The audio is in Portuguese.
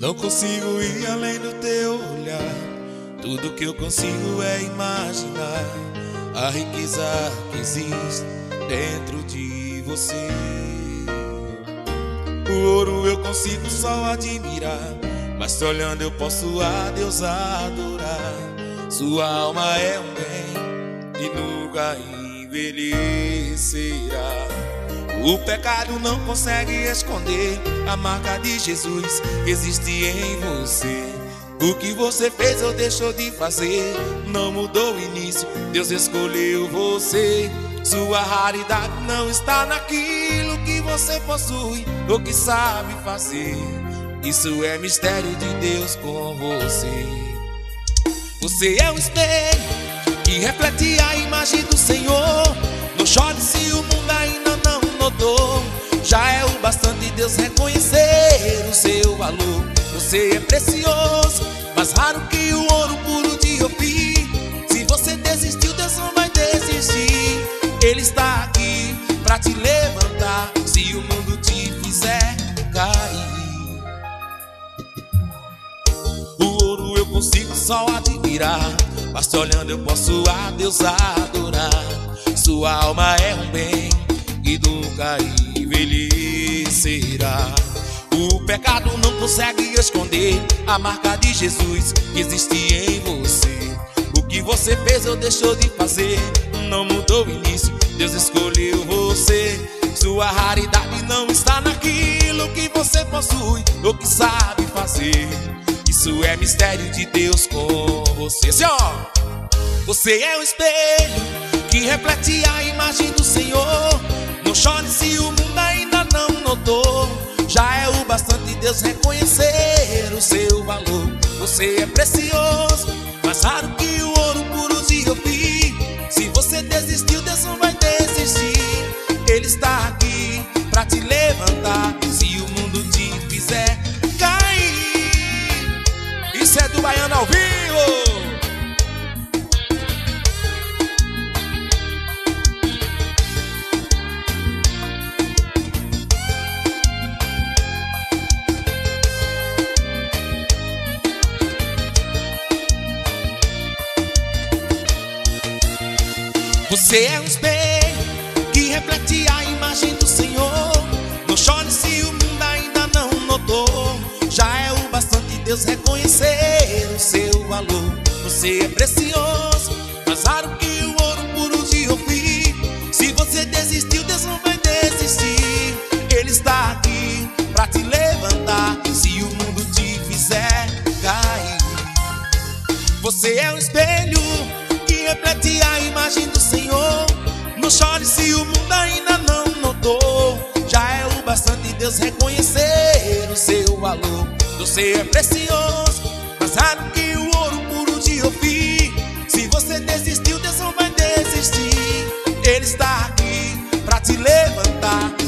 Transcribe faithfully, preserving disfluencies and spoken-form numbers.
Não consigo ir além do teu olhar. Tudo que eu consigo é imaginar a riqueza que existe dentro de você. O ouro eu consigo só admirar, mas te olhando eu posso a Deus adorar. Sua alma é um bem e nunca envelhecerá. O pecado não consegue esconder a marca de Jesus que existe em você. O que você fez ou deixou de fazer não mudou o início, Deus escolheu você. Sua raridade não está naquilo que você possui ou que sabe fazer. Isso é mistério de Deus com você. Você é um espelho que reflete a imagem do Senhor. Não chore se o mundo ainda não notou. Já é o bastante Deus reconhecer o seu valor. Você é precioso, mais raro que o ouro puro de Ofir. Se você desistiu, Deus não vai desistir. Ele está aqui pra te levantar se o mundo te fizer cair. O ouro eu consigo só admirar, mas te olhando eu posso a Deus adorar. Sua alma é um bem e nunca envelhecerá. O pecado não consegue esconder a marca de Jesus que existe em você. O que você fez ou deixou de fazer não mudou o início, Deus escolheu você. Sua raridade não está naquilo que você possui ou que sabe fazer. Isso é mistério de Deus com você. Senhor, você é um espelho que reflete a imagem do Senhor. Não chore se o mundo ainda não notou. Já é o bastante Deus reconhecer o seu valor. Você é precioso, mais raro que o ouro puro de Ofir. Se você desistiu, Deus não vai desistir. Ele está aqui pra te levantar se o mundo te fizer cair. Isso é do Baiano ao vivo. Você é um espelho que reflete a imagem do Senhor. Não chore se o mundo ainda não notou. Já é o bastante Deus reconhecer o seu valor. Você é precioso, mais raro que o ouro puro de Ofir. Se você desistiu, Deus não vai desistir. Ele está aqui pra te levantar se o mundo te fizer cair. Você é um espelho que reflete a imagem do Senhor. Não chore se o mundo ainda não notou. Já é o bastante Deus reconhecer o seu valor. Você é precioso, mais raro que o ouro puro de Ofir. Se você desistiu, Deus não vai desistir. Ele está aqui pra te levantar